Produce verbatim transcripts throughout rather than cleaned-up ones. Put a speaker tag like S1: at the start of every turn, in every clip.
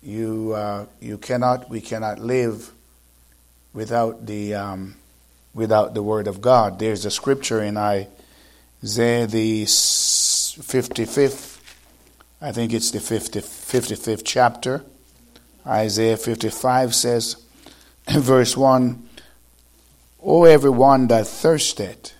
S1: You uh, you cannot we cannot live without the um, without the Word of God. There's a scripture in Isaiah the fifty-fifth, I think it's the fifty-fifth chapter. Isaiah fifty-five says, verse one, O everyone that thirsteth,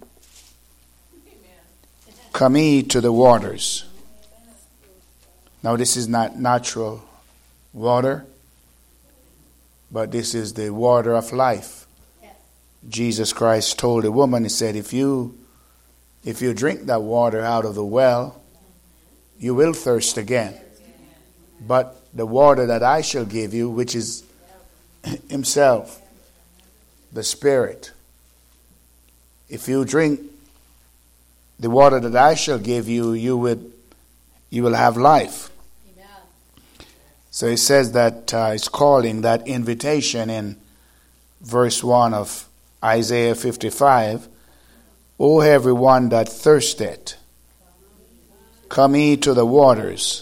S1: come ye to the waters. Now this is not natural water, but this is the water of life. Jesus Christ told the woman, he said, if you if you drink that water out of the well, you will thirst again. But the water that I shall give you, which is himself, the Spirit, if you drink the water that I shall give you, you would you will have life. Amen. So he says that uh, he's calling that invitation in verse one of Isaiah fifty-five, O everyone that thirsteth, come ye to the waters,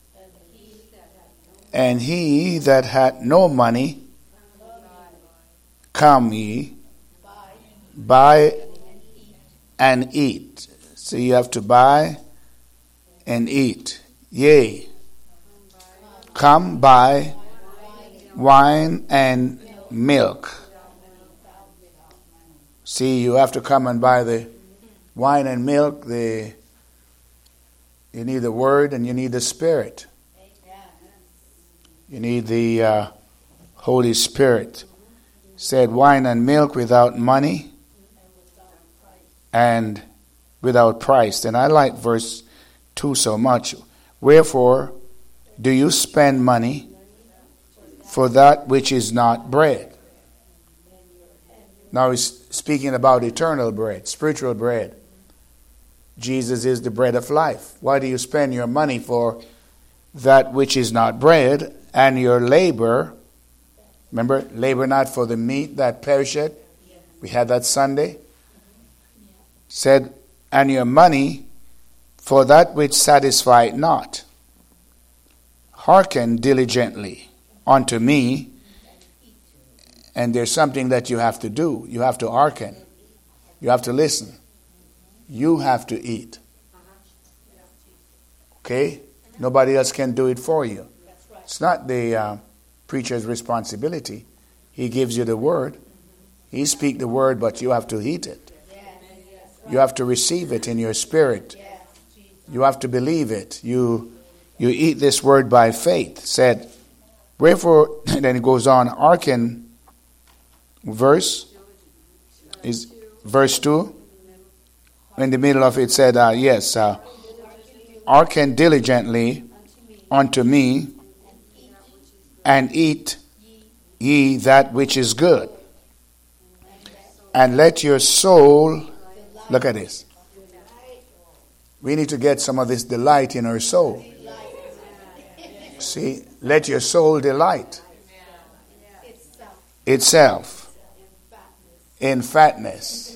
S1: and he that hath no money, come ye, buy and eat. So you have to buy and eat. Yea, come buy wine and milk. See, you have to come and buy the wine and milk. The you need the Word and you need the Spirit. You need the uh, Holy Spirit. Said wine and milk without money and without price. And I like verse two so much. Wherefore do you spend money for that which is not bread? Now he's speaking about eternal bread, spiritual bread. Jesus is the bread of life. Why do you spend your money for that which is not bread, and your labor, remember, labor not for the meat that perisheth? We had that Sunday. Said, and your money for that which satisfieth not. Hearken diligently unto me. And there's something that you have to do. You have to hearken. You have to listen. You have to eat. Okay? Nobody else can do it for you. It's not the uh, preacher's responsibility. He gives you the word. He speaks the word, but you have to eat it. You have to receive it in your spirit. You have to believe it. You you eat this word by faith. Said, wherefore, then it goes on, hearken. Verse is verse two. In the middle of it said, uh, yes, uh, hearken diligently unto me, and eat ye that which is good. And let your soul, look at this. We need to get some of this delight in our soul. See, let your soul delight itself in fatness.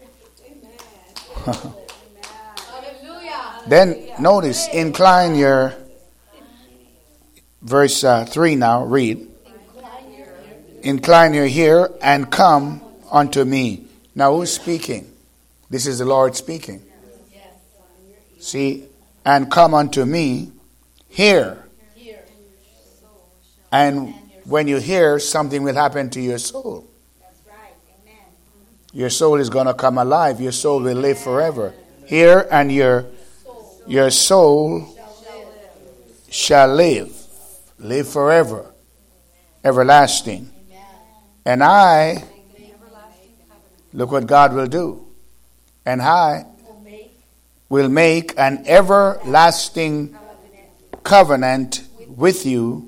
S1: Then notice, incline your, verse uh, three now, read. Incline your ear and come unto me. Now who's speaking? This is the Lord speaking. See, and come unto me, hear. And when you hear, something will happen to your soul. Your soul is going to come alive. Your soul will live forever. Hear, and your your soul shall live. Live forever. Everlasting. And I, look what God will do. And I will make an everlasting covenant with you,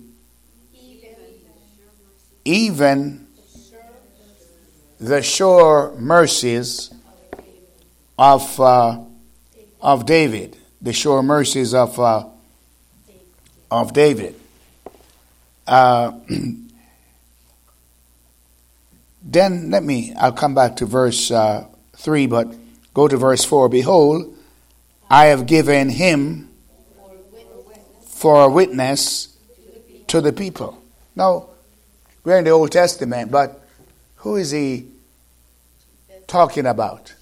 S1: even the sure mercies of uh, of David, the sure mercies of uh, of David. Uh, then let me, I'll come back to verse uh, three, but go to verse four. Behold, I have given him for a witness to the people. Now, we're in the Old Testament, but who is he talking about?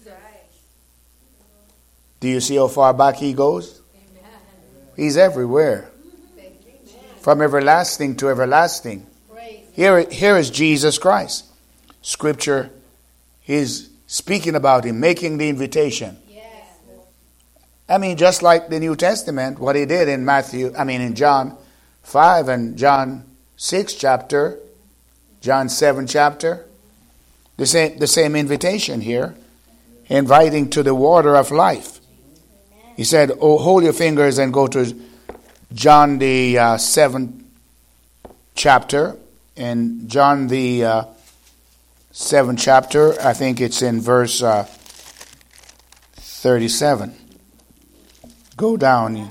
S1: Do you see how far back he goes? He's everywhere. From everlasting to everlasting. Here, here is Jesus Christ. Scripture is speaking about him, making the invitation. I mean, just like the New Testament, what he did in Matthew, I mean in John five and John six chapter, John seven chapter, the same, the same invitation here, inviting to the water of life. He said, oh, hold your fingers and go to John the uh, seventh chapter. In John the uh, seventh chapter, I think it's in verse uh, thirty-seven. Go down.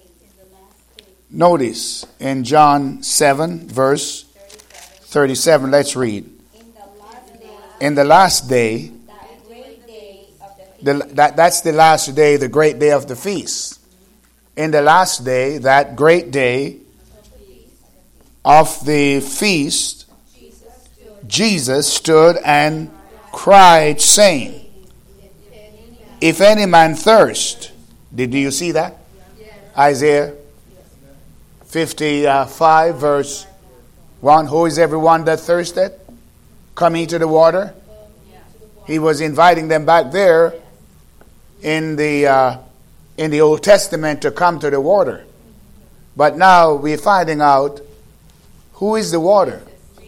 S1: Notice in John seven, verse thirty-seven, let's read. In the last day, the, that, that's the last day, the great day of the feast. In the last day, that great day of the feast, Jesus stood and cried, saying, if any man thirst, did you see that? Isaiah fifty-five, verse one, who is everyone that thirsteth? Coming to the water. He was inviting them back there in the uh, in the Old Testament to come to the water. But now we're finding out who is the water.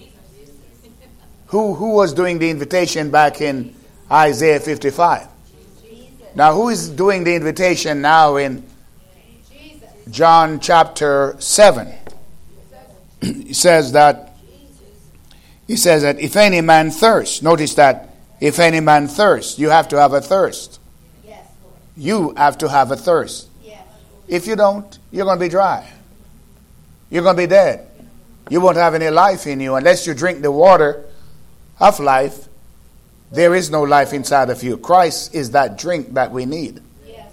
S1: Who who was doing the invitation back in Isaiah fifty-five? Now who is doing the invitation now in John chapter seven? He says that he says that if any man thirst, notice that if any man thirst, you have to have a thirst. You have to have a thirst. If you don't, you're going to be dry. You're going to be dead. You won't have any life in you unless you drink the water of life. There is no life inside of you. Christ is that drink that we need.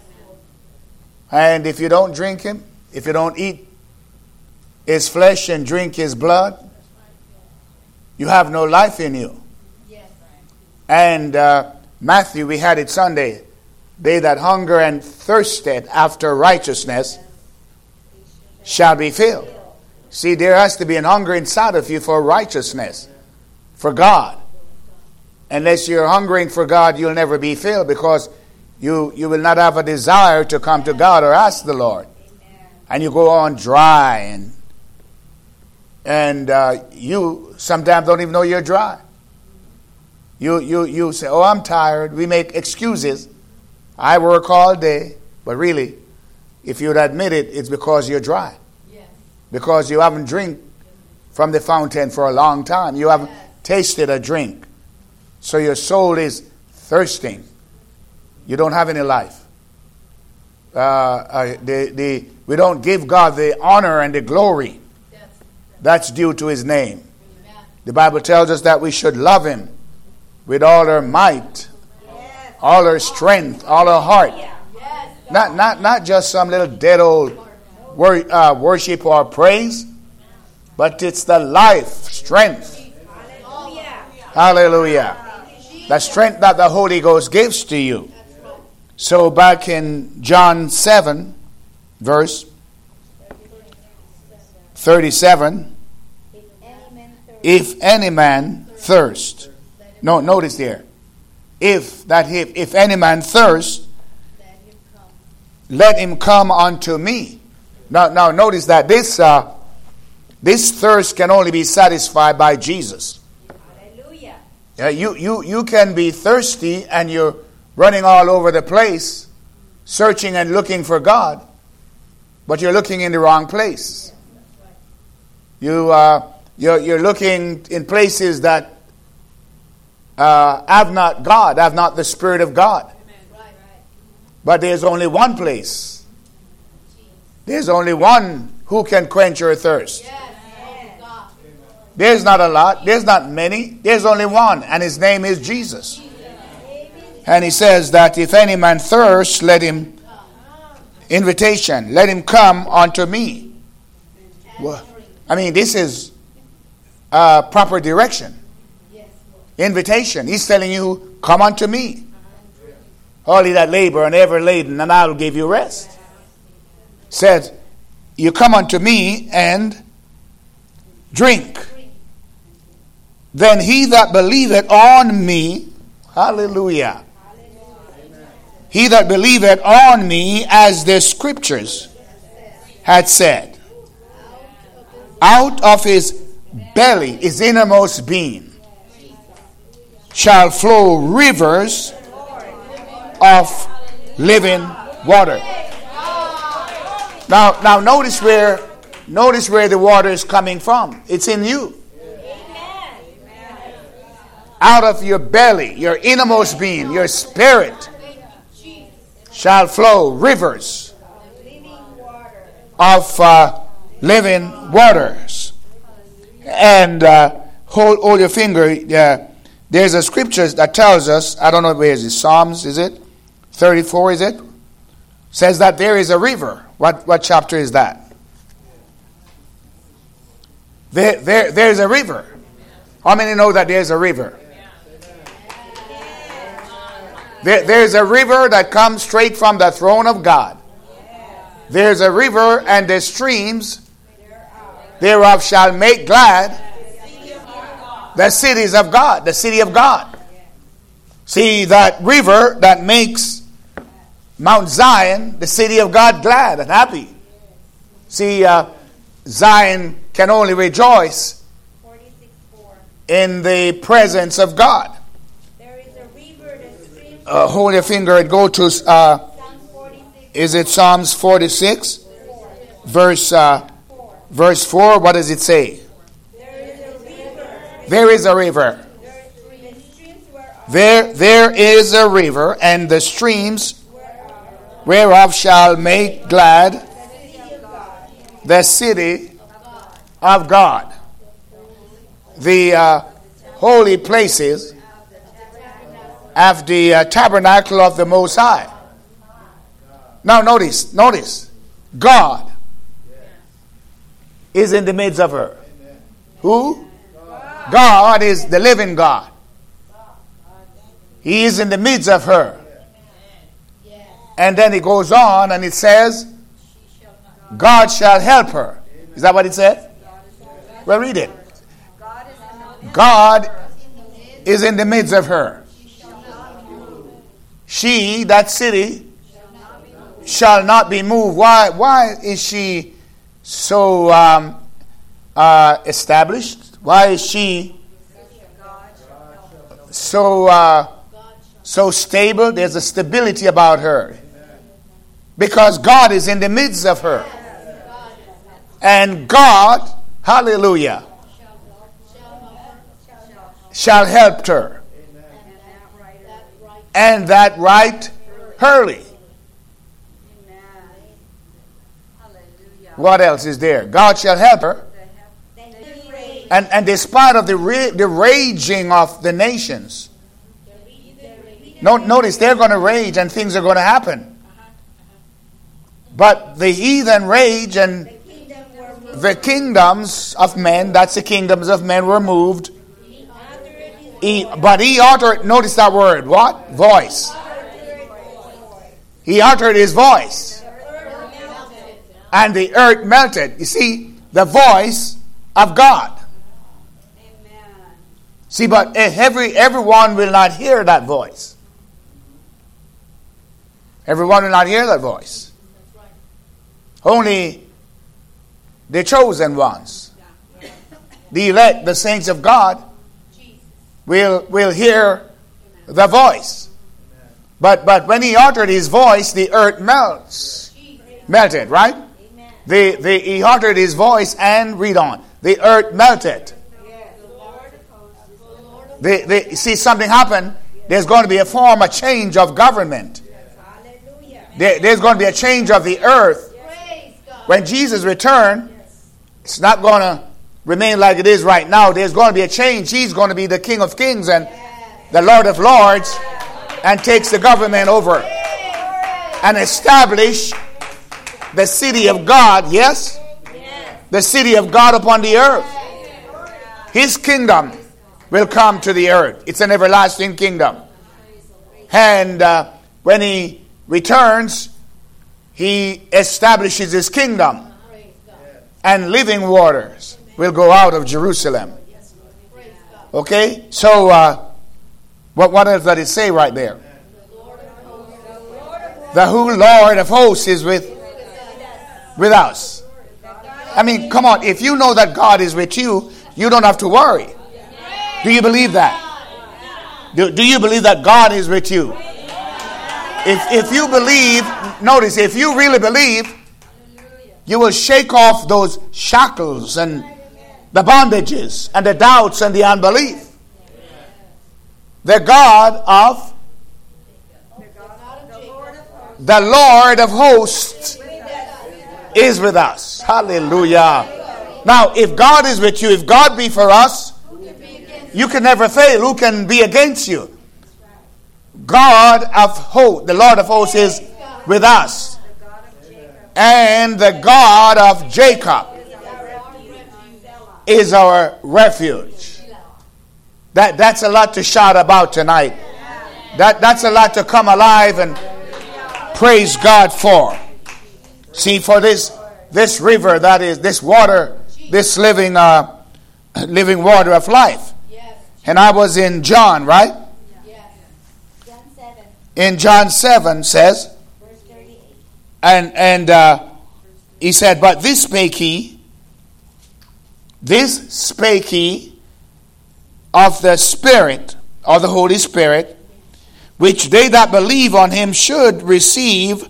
S1: And if you don't drink him, if you don't eat his flesh and drink his blood, you have no life in you. And uh, Matthew, we had it Sunday. They that hunger and thirsted after righteousness shall be filled. See, there has to be an hunger inside of you for righteousness, for God. Unless you're hungering for God, you'll never be filled, because you, you will not have a desire to come to God or ask the Lord. And you go on dry, and and uh, you sometimes don't even know you're dry. You you you say, oh, I'm tired. We make excuses. I work all day. But really, if you'd admit it, it's because you're dry. Yes. Because you haven't drank from the fountain for a long time. You haven't yes. tasted a drink. So your soul is thirsting. You don't have any life. Uh, uh, the, the, we don't give God the honor and the glory yes. that's due to his name. Amen. The Bible tells us that we should love him with all our might, yes. all our strength, all our heart. Yes. Not, not, not just some little dead old wor- uh, worship or praise, but it's the life, strength. Hallelujah. Hallelujah. The strength that the Holy Ghost gives to you. So back in John seven, verse thirty-seven, if any man thirst. No, notice there. If that if, if any man thirst, let him come unto me. Now, now notice that this uh, this thirst can only be satisfied by Jesus. Hallelujah. Uh, you you you can be thirsty and you're running all over the place, searching and looking for God, but you're looking in the wrong place. You uh, you're you're looking in places that uh, have not God, have not the Spirit of God. But there's only one place. There's only one who can quench your thirst. There's not a lot. There's not many. There's only one, and his name is Jesus. And he says that if any man thirst, let him, invitation, let him come unto me. Well, I mean, this is uh, proper direction. Invitation. He's telling you, come unto me. All ye that labor and ever laden, and I will give you rest. Said, you come unto me and drink. Then he that believeth on me, hallelujah. He that believeth on me, as the scriptures had said, out of his belly, his innermost being, shall flow rivers of living water. Now, now notice where, notice where the water is coming from. It's in you. Out of your belly, your innermost being, your spirit, shall flow rivers of uh, living waters. And uh, hold, hold your finger. Uh, there's a scripture that tells us, I don't know where is it, Psalms, is it? thirty-four, is it? Says that there is a river. What, what chapter is that? There, there, there's a river. How many know that there's a river? There, there's a river that comes straight from the throne of God. There's a river, and the streams thereof shall make glad the cities of God, the city of God. See, that river that makes Mount Zion, the city of God, glad and happy. See, uh, Zion can only rejoice in the presence of God. Uh, hold your finger and go to, uh, is it Psalms forty-six? Verse, uh, verse four, what does it say? There is a river. There, there is a river, and the streams whereof shall make glad the city of God. The uh, holy places of the uh, tabernacle of the Most High. Now notice, notice, God is in the midst of her. Who? God is the living God. He is in the midst of her. And then it goes on and it says, God shall help her. Is that what it said? Well, read it. God is in the midst of her. She, that city, shall not be moved. Why, why is she so um, uh, established? Why is she so uh, so stable? There's a stability about her. Because God is in the midst of her. And God, hallelujah, shall help her. And that right early. What else is there? God shall help her. And, and despite of the, ra- the raging of the nations, no, notice they're going to rage and things are going to happen. But the heathen rage and the kingdoms of men, that's the kingdoms of men, were moved. He, but he uttered, notice that word, what? Voice. He uttered his voice. And the earth melted. You see, the voice of God. See, but every everyone will not hear that voice. Everyone will not hear that voice. Only the chosen ones, the elect, the saints of God, will will hear the voice. But but when he uttered his voice, the earth melts, melted, right? The the he uttered his voice and read on. The earth melted. The, the, see, something happened. There's going to be a form, a change of government. There, there's going to be a change of the earth. When Jesus returns, it's not going to remain like it is right now. There's going to be a change. He's going to be the King of Kings and the Lord of Lords, and takes the government over and establish the city of God. Yes? the city of God upon the earth. His kingdom will come to the earth. It's an everlasting kingdom. And uh, when he returns, he establishes his kingdom. And living waters will go out of Jerusalem. Okay? So, uh, what, what else does it say right there? The who Lord of hosts is with, with us. I mean, come on. If you know that God is with you, you don't have to worry. Do you believe that? Do, do you believe that God is with you? If, if you believe, notice, if you really believe, you will shake off those shackles and the bondages and the doubts and the unbelief. The God of the Lord of hosts is with us. Hallelujah. Now, if God is with you, if God be for us, you can never fail. Who can be against you? God of hosts, the Lord of hosts is with us. And the God of Jacob is our refuge. That, that's a lot to shout about tonight. That, that's a lot to come alive and praise God for. See, for this this river, that is this water, this living uh, living water of life. And I was in John, right? In John seven says, and and uh, he said, but this spake he, this spake he of the Spirit, or the Holy Spirit, which they that believe on him should receive,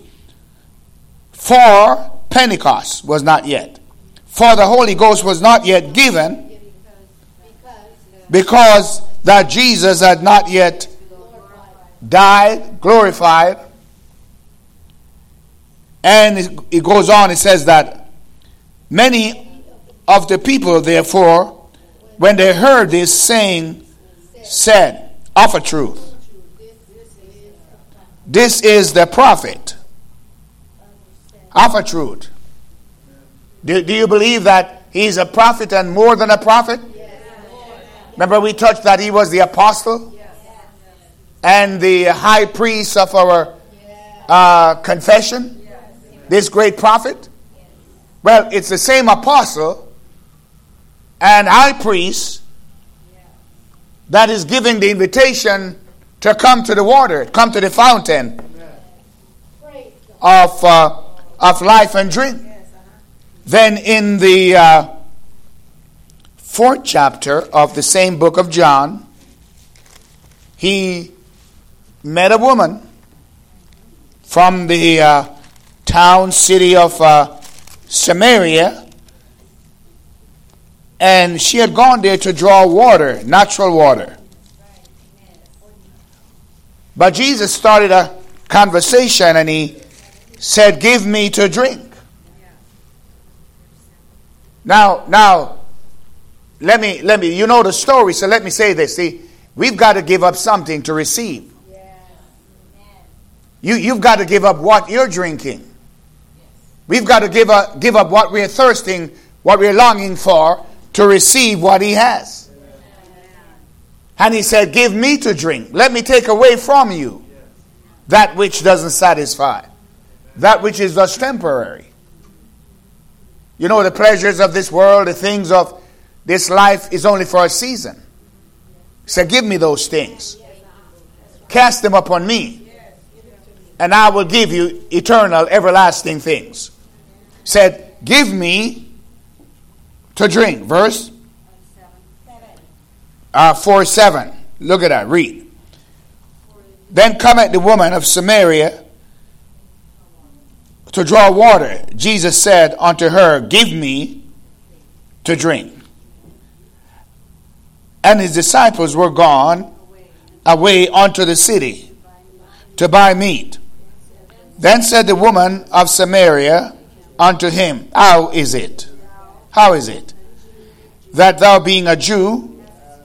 S1: for Pentecost was not yet. For the Holy Ghost was not yet given, because that Jesus had not yet died, glorified. And it goes on, it says that many of the people, therefore, when they heard this saying, said, of a truth, this is the prophet. Of a truth. Do, do you believe that he's a prophet and more than a prophet? Remember we touched that he was the apostle and the high priest of our uh, confession? This great prophet? Well, it's the same apostle and high priest that is giving the invitation to come to the water, come to the fountain of uh, of life and drink. Then in the uh, fourth chapter of the same book of John, he met a woman from the uh, town, city of uh, Samaria, and she had gone there to draw water, natural water. But Jesus started a conversation and he said, give me to drink. Now, now, let me, let me, you know the story, so let me say this. See, we've got to give up something to receive. You, you've got to give up what you're drinking. We've got to give up, give up what we're thirsting, what we're longing for, to receive what he has. And he said, give me to drink. Let me take away from you that which doesn't satisfy. That which is just temporary. You know, the pleasures of this world, the things of this life is only for a season. He said, give me those things. Cast them upon me. And I will give you eternal, everlasting things. He said, give me to drink. Verse uh, four seven. Look at that. Read. Then cometh the woman of Samaria to draw water. Jesus said unto her, give me to drink. And his disciples were gone away unto the city to buy meat. Then said the woman of Samaria unto him, how is it? How is it that thou being a Jew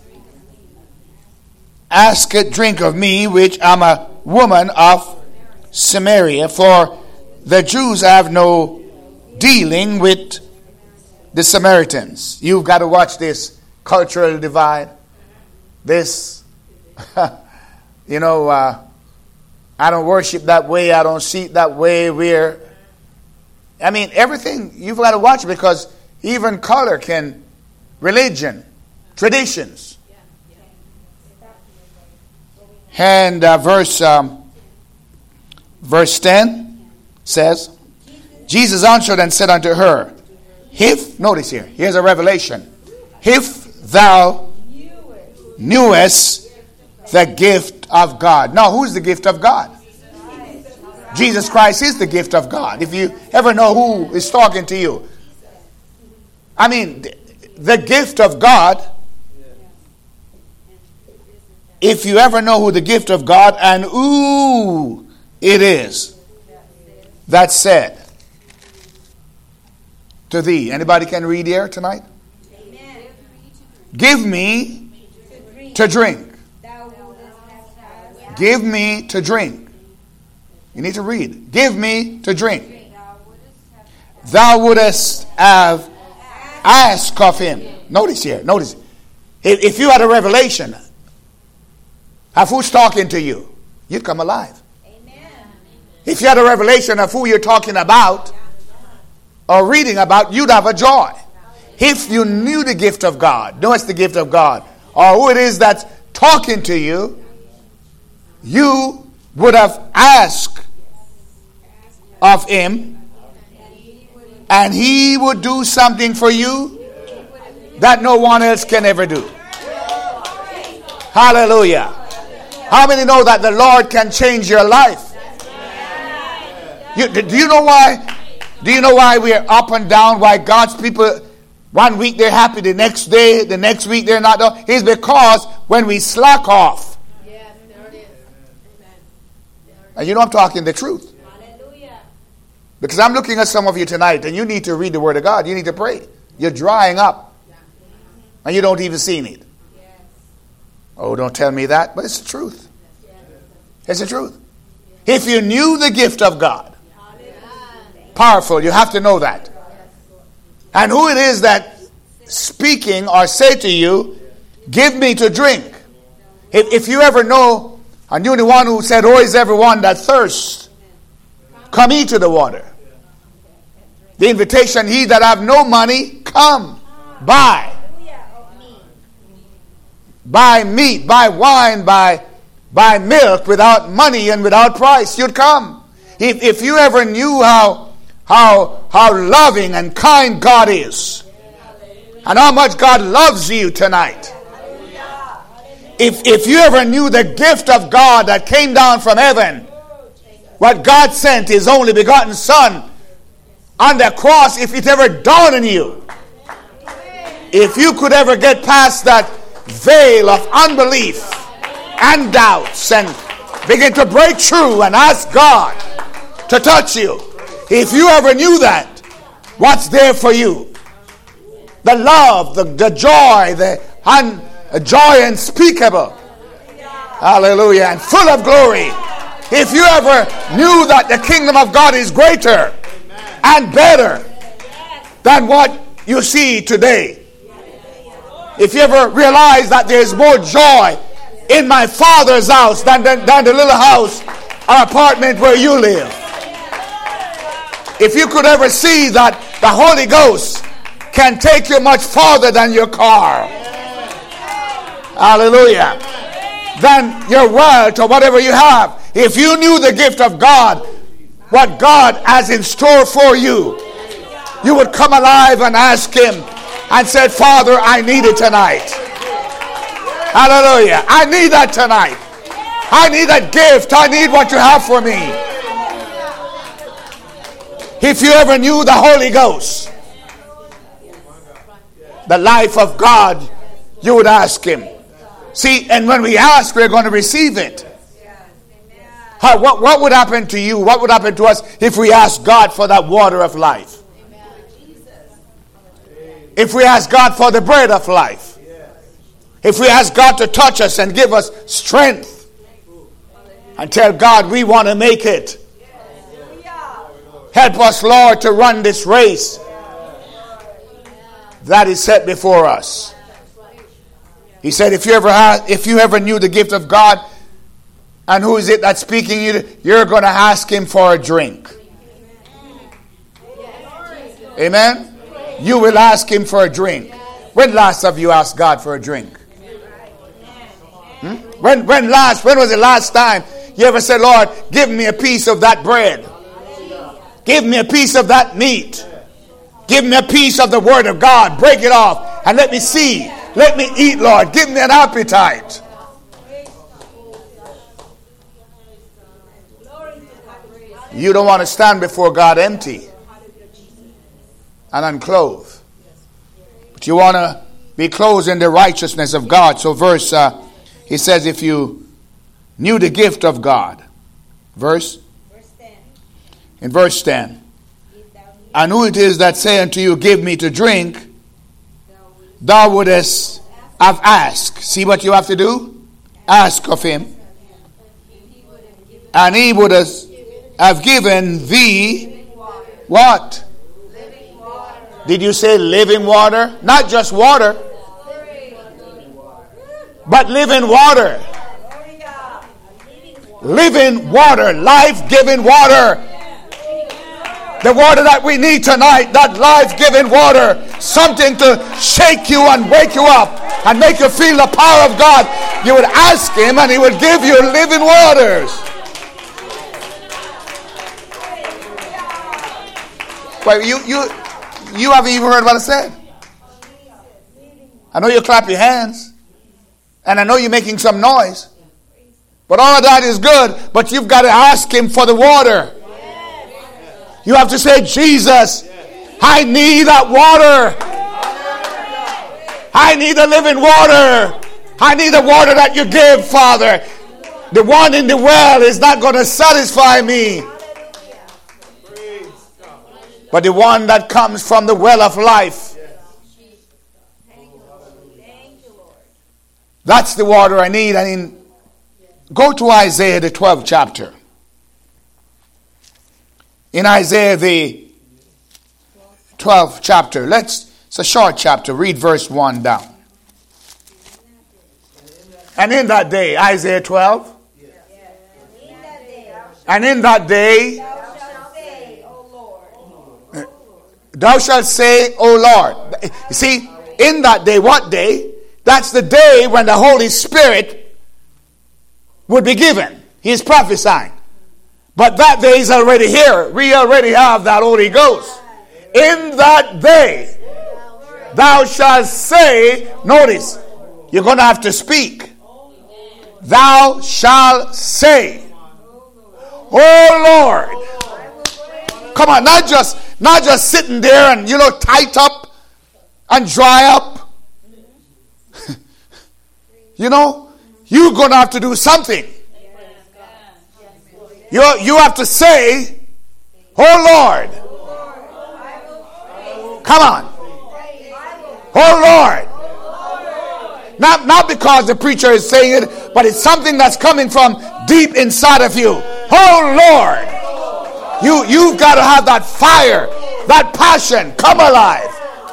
S1: askest drink of me, which am a woman of Samaria? For the Jews have no dealing with the Samaritans. You've got to watch this cultural divide. This, you know, uh, I don't worship that way. I don't see it that way. We're, I mean, everything you've got to watch, because even color can, religion, traditions. And uh, verse um, verse ten says, Jesus answered and said unto her, if, notice here, here's a revelation. If thou knewest the gift of God. Now, who's the gift of God? Jesus Christ is the gift of God. If you ever know who is talking to you. I mean, the gift of God, if you ever know who the gift of God and who it is that said to thee. Anybody can read here tonight? Amen. Give me to drink. Give me to drink. You need to read. Give me to drink. Thou wouldest have asked of him. Notice here. Notice. If you had a revelation of who's talking to you, you'd come alive. Amen. If you had a revelation of who you're talking about or reading about, you'd have a joy. If you knew the gift of God, know it's the gift of God, or who it is that's talking to you, you would have asked of him, and he would do something for you that no one else can ever do. Hallelujah. How many know that the Lord can change your life? You, do you know why? Do you know why we're up and down? Why God's people, one week they're happy, the next day, the next week they're not. It's because when we slack off. Yes, there it is. And you know I'm talking the truth. Hallelujah. Because I'm looking at some of you tonight, and you need to read the Word of God. You need to pray. You're drying up. And you don't even see it. Oh, don't tell me that, but it's the truth. It's the truth. If you knew the gift of God, powerful, you have to know that. And who it is that speaking or say to you, give me to drink. If, if you ever know, and you're the one who said, oh, is everyone that thirsts, come eat to the water. The invitation, he that have no money, come, buy. Buy meat, buy wine, buy, buy milk without money and without price. You'd come. If, if you ever knew how, how, how loving and kind God is, and how much God loves you tonight. If, if you ever knew the gift of God that came down from heaven, what God sent his only begotten Son on the cross, if it ever dawned on you, if you could ever get past that veil of unbelief and doubts and begin to break through and ask God to touch you. If you ever knew that, what's there for you? The love, the, the joy, the un, joy unspeakable. Hallelujah. And full of glory. If you ever knew that the kingdom of God is greater and better than what you see today. If you ever realize that there's more joy in my Father's house than, than, than the little house or apartment where you live. If you could ever see that the Holy Ghost can take you much farther than your car. Hallelujah. Than your wealth or whatever you have. If you knew the gift of God, what God has in store for you, you would come alive and ask him and said, Father, I need it tonight. Hallelujah. I need that tonight. I need that gift. I need what you have for me. If you ever knew the Holy Ghost, the life of God, you would ask him. See, and when we ask, we're going to receive it. How, what, what would happen to you? What would happen to us if we ask God for that water of life? If we ask God for the bread of life. If we ask God to touch us and give us strength. And tell God we want to make it. Help us, Lord, to run this race. that is set before us. He said, if you ever had, if you ever knew the gift of God, and who is it that's speaking you, you're going to ask him for a drink. Amen? You will ask him for a drink. When last have you asked God for a drink? Hmm? When, when last, when was the last time you ever said, Lord, give me a piece of that bread. Give me a piece of that meat. Give me a piece of the word of God. Break it off and let me see. Let me eat, Lord. Give me an appetite. You don't want to stand before God empty and unclothed. But you want to be clothed in the righteousness of God. So verse, uh, he says, if you knew the gift of God. Verse? In verse ten. And who it is that say unto you, give me to drink, thou wouldest have asked. See what you have to do? Ask of him. And he would have given thee what? Did you say living water? Not just water, but living water. Living water, life-giving water. The water that we need tonight, that life-giving water, something to shake you and wake you up and make you feel the power of God. You would ask him and he would give you living waters. Well, you you you haven't even heard what I said. I know you clap your hands and I know you're making some noise, but all of that is good, but you've got to ask him for the water. You have to say, Jesus, I need that water. I need the living water. I need the water that you give, Father. The one in the well is not going to satisfy me. But the one that comes from the well of life. That's the water I need. I mean, go to Isaiah, the twelfth chapter. In Isaiah, the twelfth chapter. Let's, it's a short chapter. Read verse one down. And in that day, Isaiah twelve. And in that day, thou shalt say, O Lord. You see, in that day, what day? That's the day when the Holy Spirit would be given. He is prophesying. But that day is already here. We already have that Holy Ghost. In that day, thou shalt say, notice, you're going to have to speak. Thou shalt say, oh Lord. Come on, not just, not just sitting there and, you know, tight up and dry up. You know, you're going to have to do something. You, you have to say, oh Lord. Come on. Oh Lord. Not, not because the preacher is saying it, but it's something that's coming from deep inside of you. Oh Lord. You, you've got to have that fire, that passion. Come alive.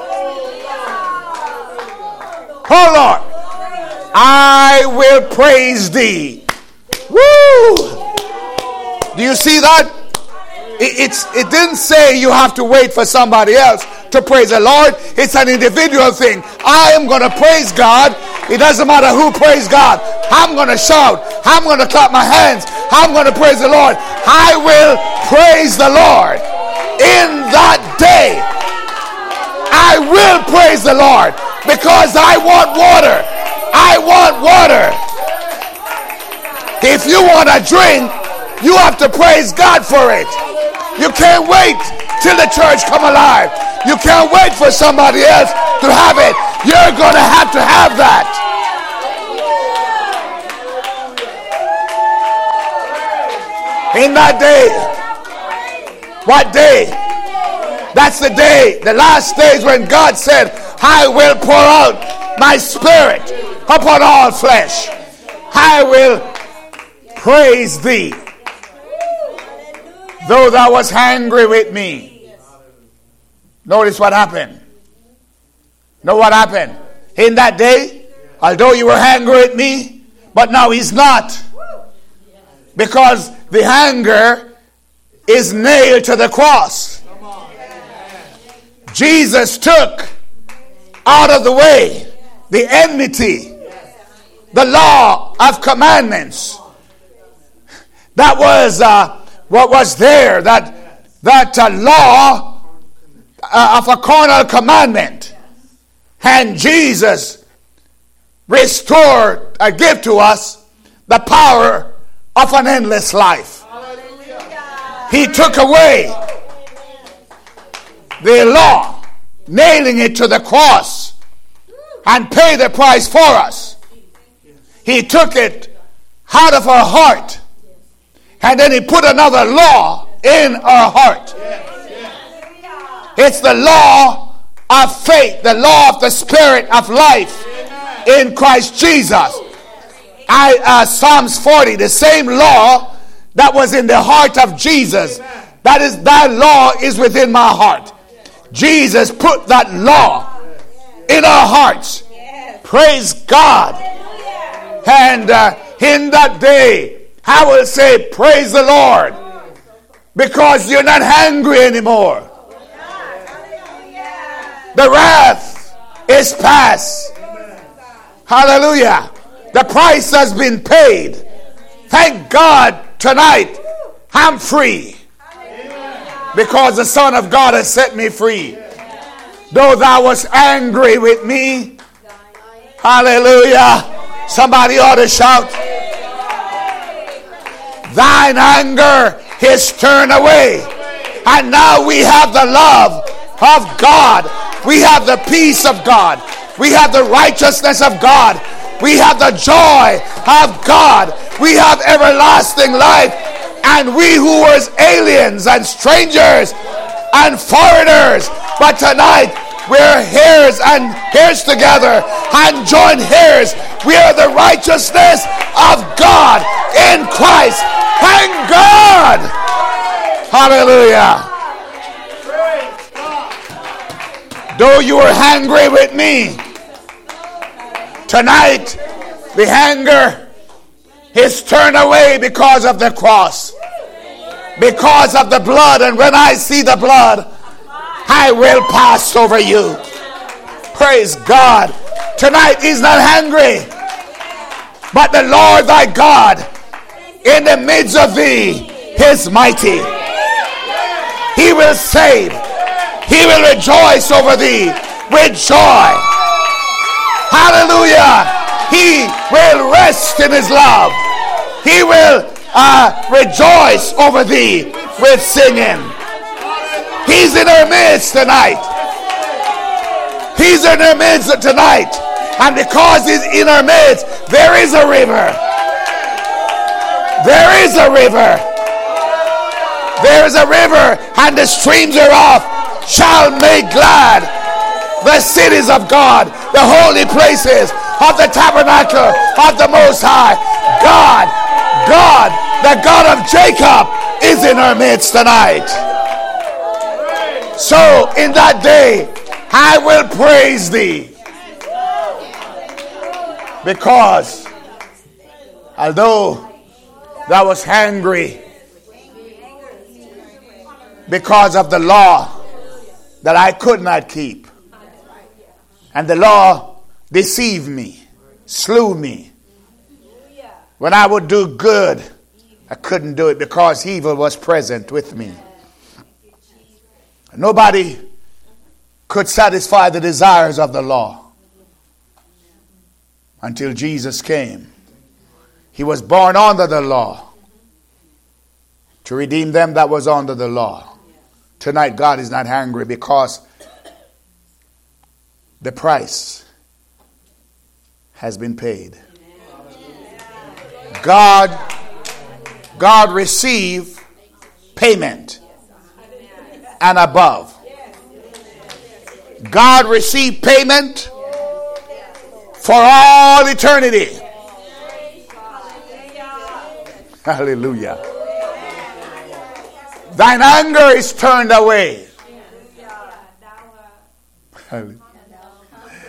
S1: Oh Lord. I will praise thee. Woo! Do you see that? It, it's, it didn't say you have to wait for somebody else to praise the Lord. It's an individual thing. I am going to praise God. It doesn't matter who praise God. I'm going to shout. I'm going to clap my hands. I'm going to praise the Lord. I will praise the Lord. In that day, I will praise the Lord because I want water. I want water. If you want a drink, you have to praise God for it. You can't wait till the church come alive. You can't wait for somebody else to have it. You're going to have to have that. In that day. What day? That's the day, the last days when God said, I will pour out my spirit upon all flesh. I will praise thee. Though thou wast angry with me. Notice what happened. Know what happened? In that day, although you were angry at me, but now he's not. Because the anger is nailed to the cross. Jesus took out of the way the enmity, the law of commandments that was uh, what was there, that that uh, law uh, of a carnal commandment, and Jesus restored, uh, give to us the power of an endless life. He took away the law, nailing it to the cross, and paid the price for us. He took it out of our heart, and then he put another law in our heart. It's the law of faith, the law of the Spirit of life in Christ Jesus. I, uh, Psalms forty, the same law that was in the heart of Jesus, that is, that law is within my heart. Jesus put that law in our hearts. Praise God. And uh, in that day, I will say, praise the Lord, because you're not hungry anymore. The wrath is past. Hallelujah. The price has been paid. Thank God tonight I'm free, because the Son of God has set me free. Though thou wast angry with me, hallelujah. Somebody ought to shout, thine anger is turned away. And now we have the love of God. We have the peace of God. We have the righteousness of God. We have the joy of God. We have everlasting life. And we who were aliens and strangers and foreigners, but tonight we're heirs and heirs together and joint heirs. We are the righteousness of God in Christ. Thank God. Hallelujah. Though you were angry with me, tonight the anger is turned away because of the cross, because of the blood. And when I see the blood, I will pass over you. Praise God. Tonight he's not angry, but the Lord thy God in the midst of thee is mighty. He will save. He will rejoice over thee with joy. Hallelujah. He will rest in his love. He will uh, rejoice over thee with singing. He's in our midst tonight. He's in our midst tonight. And because he's in our midst, there is a river. There is a river. There is a river, and the streams thereof shall make glad the cities of God, the holy places of the tabernacle of the Most High. God, God, the God of Jacob is in our midst tonight. So in that day, I will praise thee, because although thou wast angry because of the law that I could not keep, and the law deceived me, slew me. When I would do good, I couldn't do it because evil was present with me. Nobody could satisfy the desires of the law until Jesus came. He was born under the law to redeem them that was under the law. Tonight God is not angry because the price has been paid. God, God received payment and above. God received payment for all eternity. Hallelujah. Thine anger is turned away.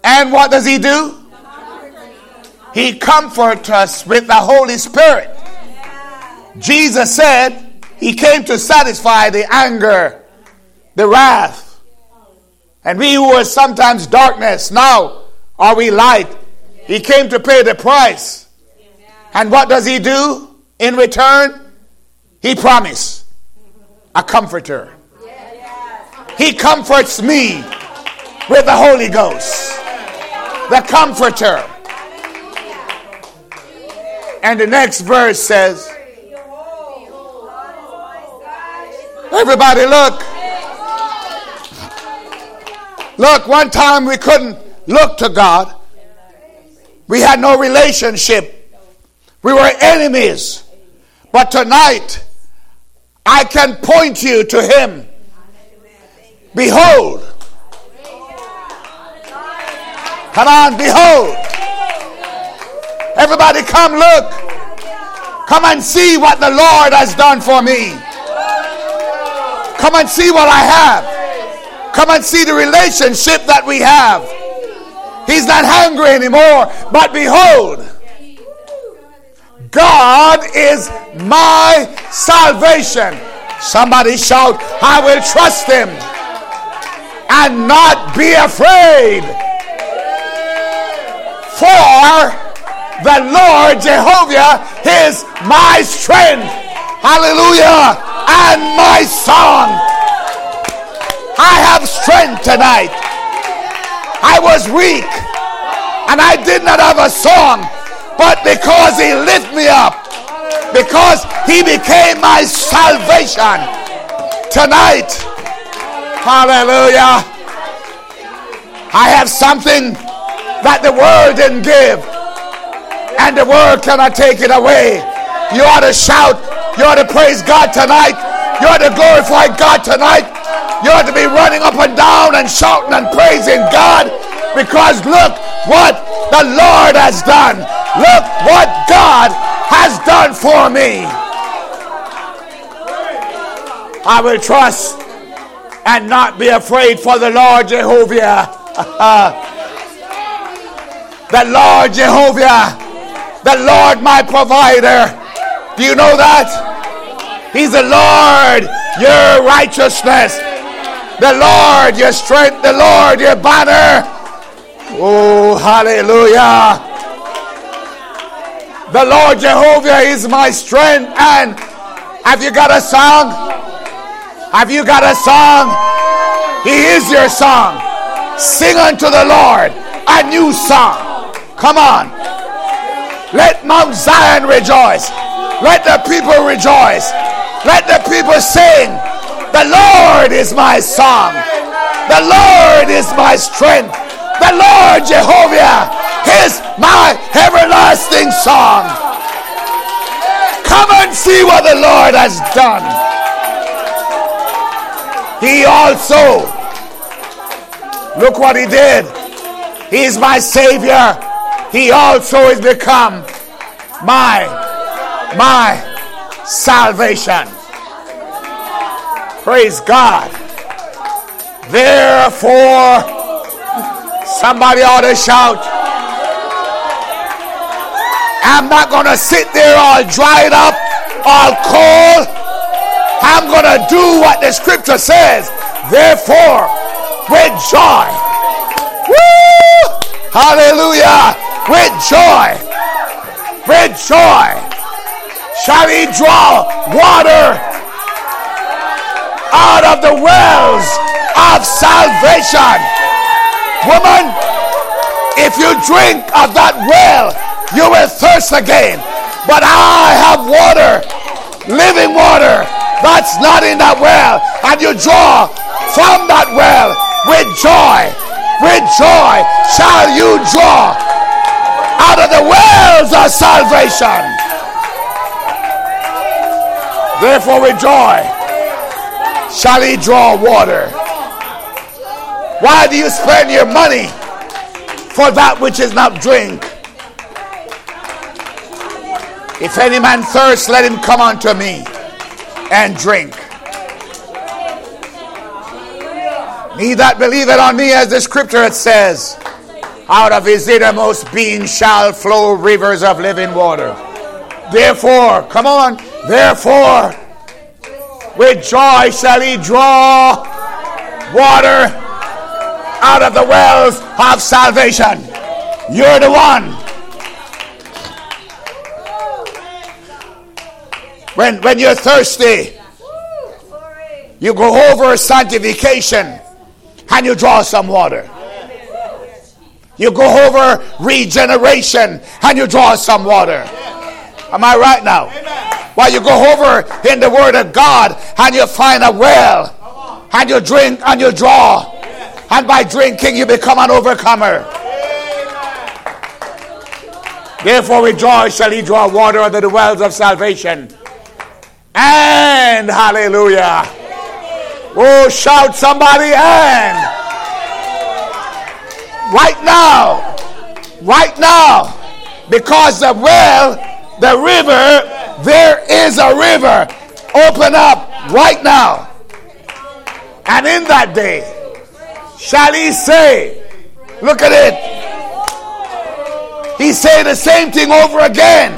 S1: And what does he do? He comforts us with the Holy Spirit. Jesus said he came to satisfy the anger, the wrath. And we who were sometimes darkness, now are we light. He came to pay the price. And what does he do in return? He promised a comforter. He comforts me with the Holy Ghost, the comforter. And the next verse says, everybody look. Look, one time we couldn't look to God. We had no relationship. We were enemies. But tonight, I can point you to him. Behold. Come on, behold. Everybody come look. Come and see what the Lord has done for me. Come and see what I have. Come and see the relationship that we have. He's not hungry anymore, but behold, God is my salvation. Somebody shout, I will trust him and not be afraid. For the Lord Jehovah is my strength. Hallelujah. And my song. I have strength tonight. I was weak and I did not have a song, but because he lifted me up, because he became my salvation tonight. Hallelujah. I have something that the world didn't give, and the world cannot take it away. You ought to shout. You ought to praise God tonight. You ought to glorify God tonight. You ought to be running up and down and shouting and praising God, because look what the Lord has done. Look what God has done for me. I will trust and not be afraid, for the Lord Jehovah. The Lord Jehovah, the Lord my provider. Do you know that? He's the Lord, your righteousness. The Lord, your strength. The Lord, your banner. Oh, hallelujah. The Lord Jehovah is my strength. And have you got a song? Have you got a song? He is your song. Sing unto the Lord a new song. Come on. Let Mount Zion rejoice. Let the people rejoice. Let the people sing. The Lord is my song. The Lord is my strength. The Lord Jehovah is my everlasting song. Come and see what the Lord has done. He also, look what he did. He is my Savior. He also has become my, my salvation. Praise God. Therefore, somebody ought to shout, I'm not going to sit there all dried up, all cold. I'm going to do what the scripture says. Therefore, with joy. Woo! Hallelujah. With joy. With joy. Shall he draw water out of the wells of salvation. Woman, if you drink of that well, you will thirst again. But I have water, living water, that's not in that well. And you draw from that well with joy. With joy shall you draw out of the wells of salvation. Therefore with joy shall he draw water. Why do you spend your money for that which is not drink? If any man thirst, let him come unto me and drink. He that believeth on me, as the scripture it says, Out of his innermost being shall flow rivers of living water. Therefore, come on, therefore, with joy shall he draw water out of the wells of salvation. You're the one. When, when you're thirsty, you go over sanctification and you draw some water. You go over regeneration and you draw some water. Am I right now? While you go over in the Word of God and you find a well and you drink and you draw. And by drinking you become an overcomer. Therefore with joy shall he draw water out of the wells of salvation. And hallelujah. Oh, shout somebody, and right now, right now, because the well, the river, there is a river. Open up right now. And in that day shall he say, look at it. He say the same thing over again.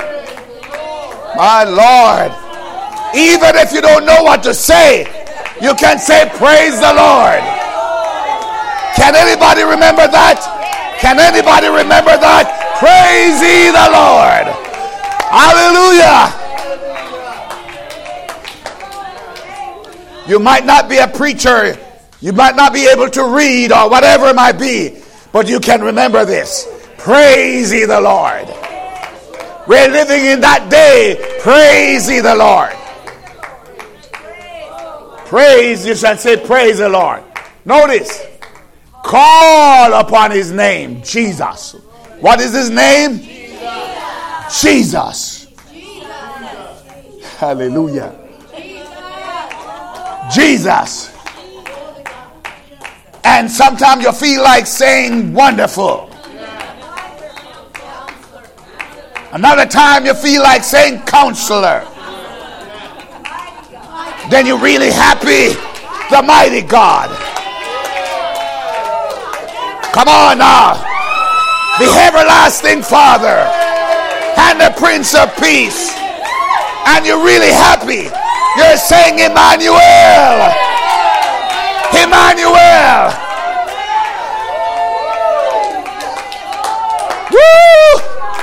S1: My Lord. Even if you don't know what to say, you can say, praise the Lord. Can anybody remember that? Can anybody remember that? Praise ye the Lord. Hallelujah. You might not be a preacher. You might not be able to read or whatever it might be. But you can remember this. Praise ye the Lord. We're living in that day. Praise ye the Lord. Praise, you shall say, praise the Lord. Notice. Call upon his name, Jesus. What is his name? Jesus. Jesus. Jesus. Hallelujah. Jesus. Jesus. And sometimes you feel like saying wonderful. Another time you feel like saying counselor. Then you're really happy. The mighty God. Come on now. The everlasting Father and the Prince of Peace. And you're really happy. You're saying Emmanuel. Emmanuel. Woo!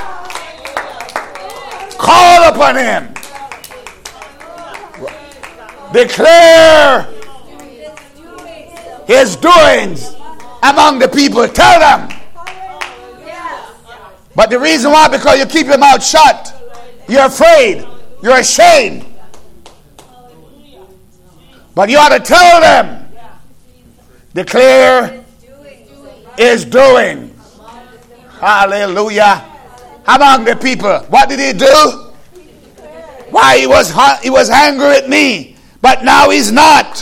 S1: Call upon him. Declare his doings among the people. Tell them. But the reason why, because you keep your mouth shut. You're afraid. You're ashamed. But you ought to tell them. Declare his doing. Hallelujah. Among the people. What did he do? Why, he was he was angry at me. But now he's not.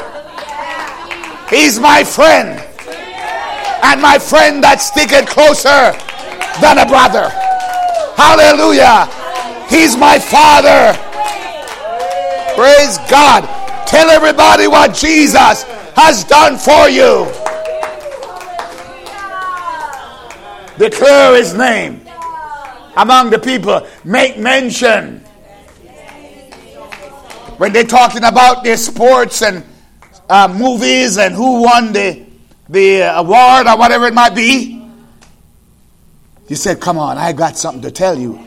S1: He's my friend. And my friend that sticketh closer than a brother. Hallelujah. He's my Father. Praise God. Tell everybody what Jesus has done for you. Declare his name among the people. Make mention. When they're talking about their sports and uh, movies and who won the, the award or whatever it might be, you said, come on, I got something to tell you.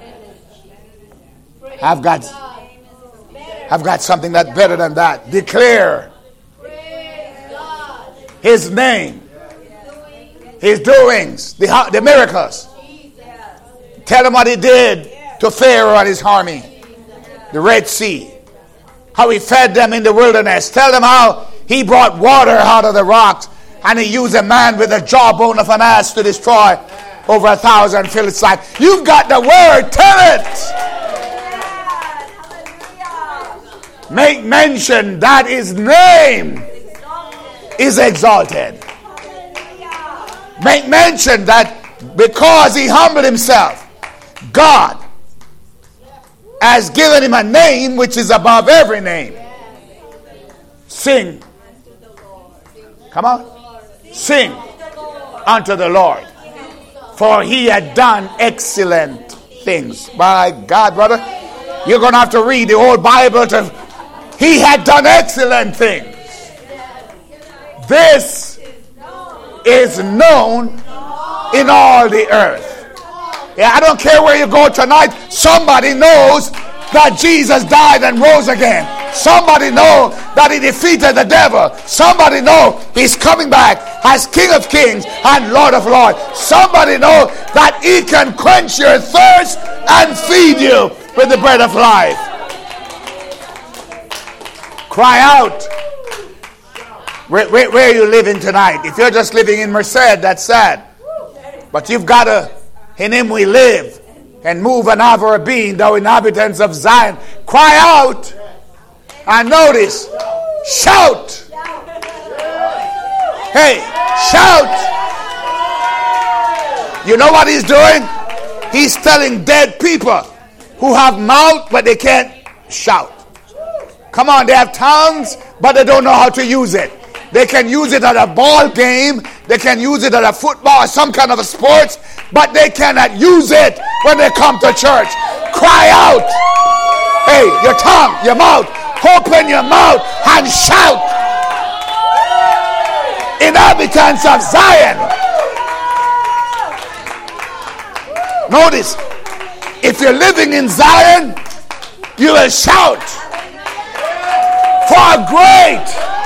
S1: I've got, I've got something that's better than that. Declare his name, his doings, the, the miracles. Tell him what he did to Pharaoh and his army, the Red Sea. How he fed them in the wilderness. Tell them how he brought water out of the rocks. And he used a man with a jawbone of an ass to destroy over a thousand Philistines. You've got the word. Tell it. Make mention that his name is exalted. Make mention that because he humbled himself, God has given him a name which is above every name. Sing. Come on. Sing. unto the Lord, for he had done excellent things. My God, brother, you're going to have to read the whole Bible to. He had done excellent things. This is known in all the earth. Yeah, I don't care where you go tonight. Somebody knows that Jesus died and rose again. Somebody knows that he defeated the devil. Somebody knows he's coming back as King of Kings and Lord of Lords. Somebody knows that he can quench your thirst and feed you with the bread of life. Cry out. Where, where, where are you living tonight? If you're just living in Merced, that's sad. But you've got to, in him we live and move and have our being, thou inhabitants of Zion. Cry out. And notice, shout. Hey, shout. You know what he's doing? He's telling dead people who have mouth but they can't shout. Come on, they have tongues but they don't know how to use it. They can use it at a ball game. They can use it at a football or some kind of a sports, but they cannot use it when they come to church. Cry out. Hey, your tongue, your mouth. Open your mouth and shout. Inhabitants of Zion. Notice, if you're living in Zion, you will shout for great.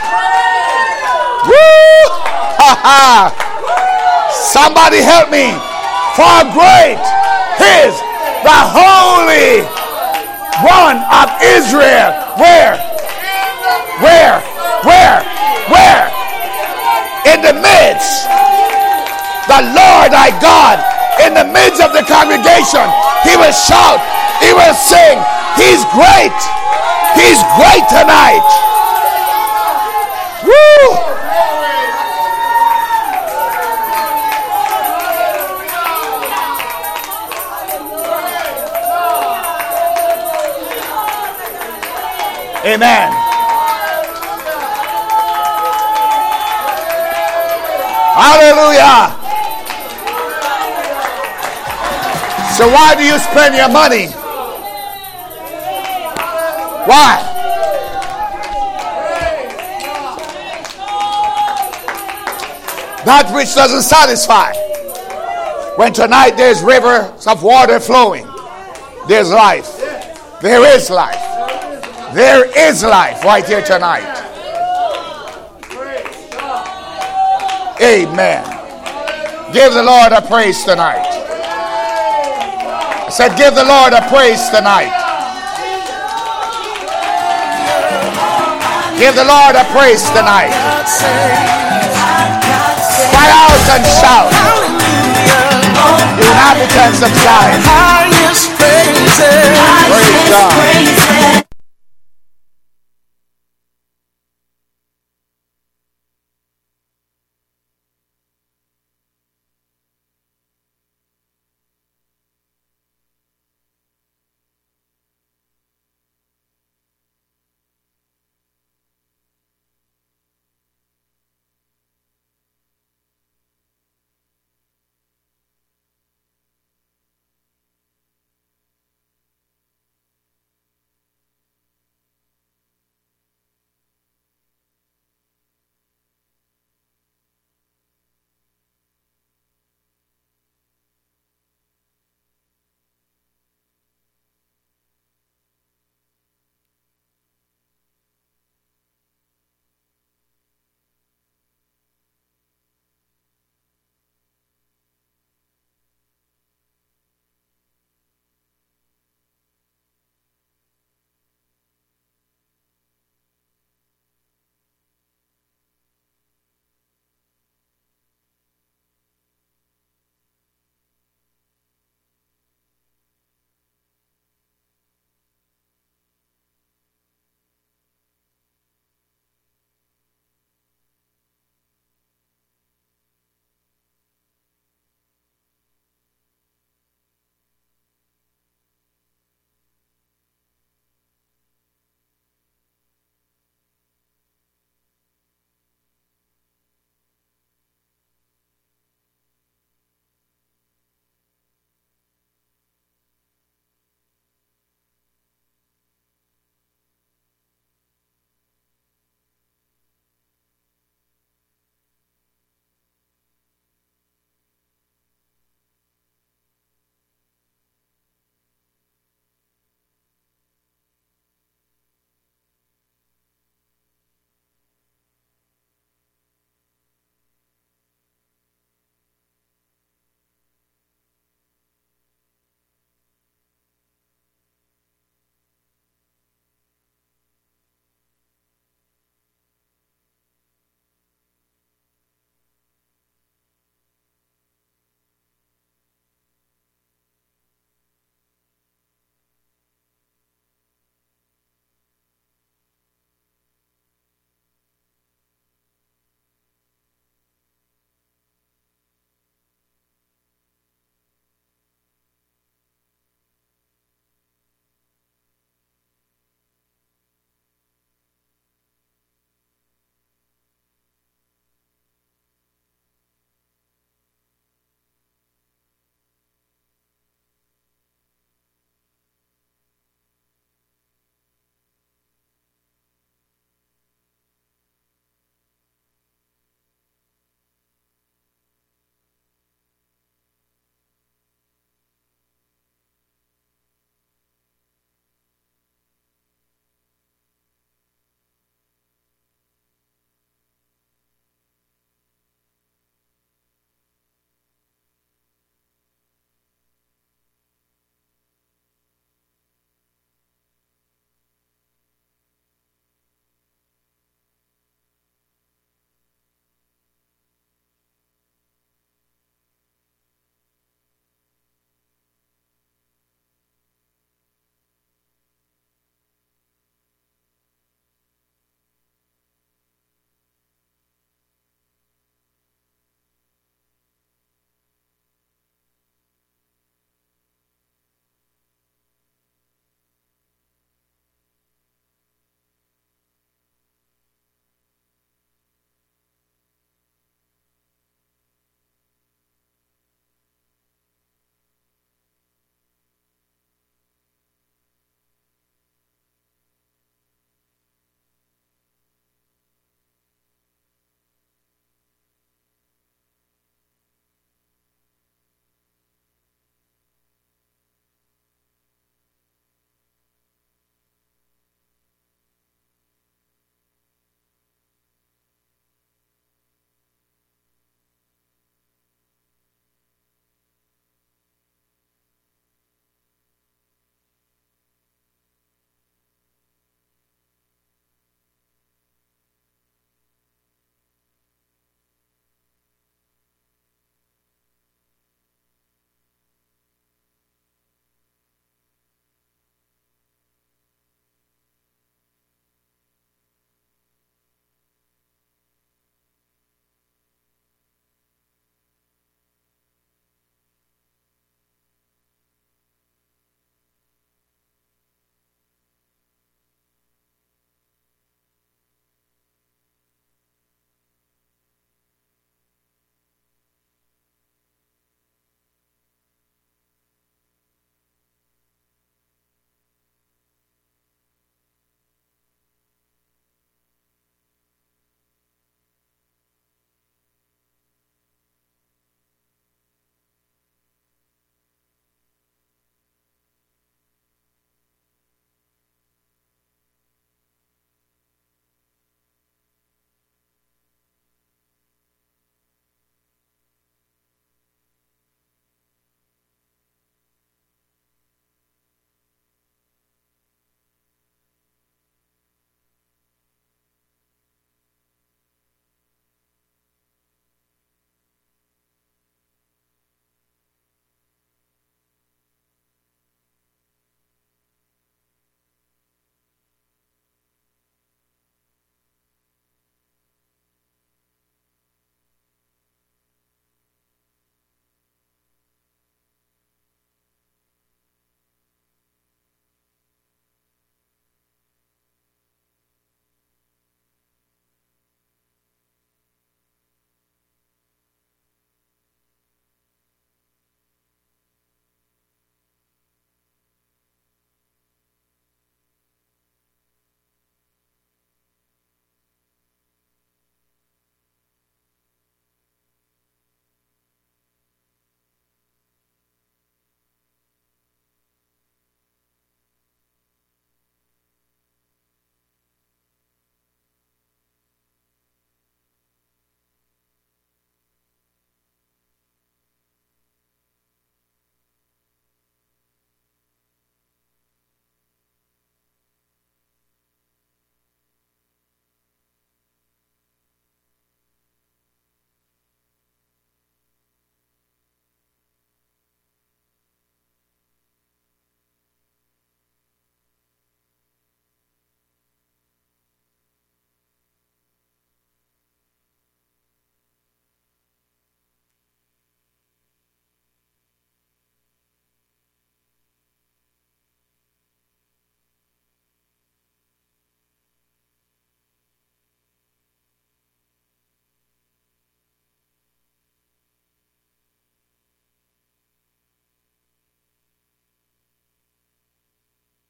S1: Woo! Ha ha! Somebody help me. For great is the Holy One of Israel. Where? Where? Where? Where? In the midst. The Lord thy God. In the midst of the congregation. He will shout. He will sing. He's great. He's great tonight. Woo! Amen. Hallelujah. So why do you spend your money? Why? That which doesn't satisfy. When tonight there's rivers of water flowing, there's life. There is life. There is life right here tonight. Amen. Give the Lord a praise tonight. I said, give the Lord a praise tonight. Give the Lord a praise tonight. Cry out and shout. You inhabitants of Zion. Praise God.